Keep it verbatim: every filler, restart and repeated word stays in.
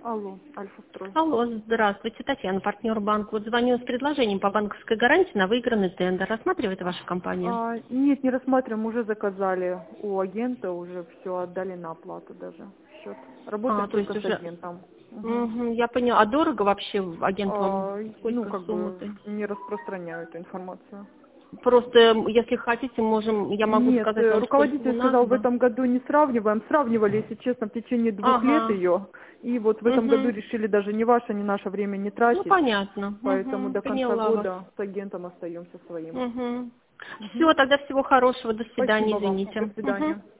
Алло, Альфа-строй. Алло, здравствуйте, Татьяна, партнер банка. Вот звоню с предложением по банковской гарантии на выигранный тендер. Рассматривает ваша компания? А, нет, не рассматриваем, уже заказали у агента, уже все отдали на оплату даже счет. А, Работаем то есть только с уже... агентом. Мгм. Мгм, я поняла. А дорого вообще агент вам? А, ну, Сколько как бы сумма-то? не распространяю эту информацию. Просто, м, если хотите, можем, я могу Нет, сказать э, вам, сколько у руководитель нас, сказал, в да? этом году не сравниваем. Сравнивали, если честно, в течение двух лет Ага. ее. И вот в этом году Угу. решили даже не ваше, не наше время не Ну, тратить. понятно. Поэтому Угу. до конца Поняла вас. года с агентом остаемся своим. Угу. Мгм. Все, тогда всего хорошего. До свидания, Спасибо вам. До извините. Угу. свидания.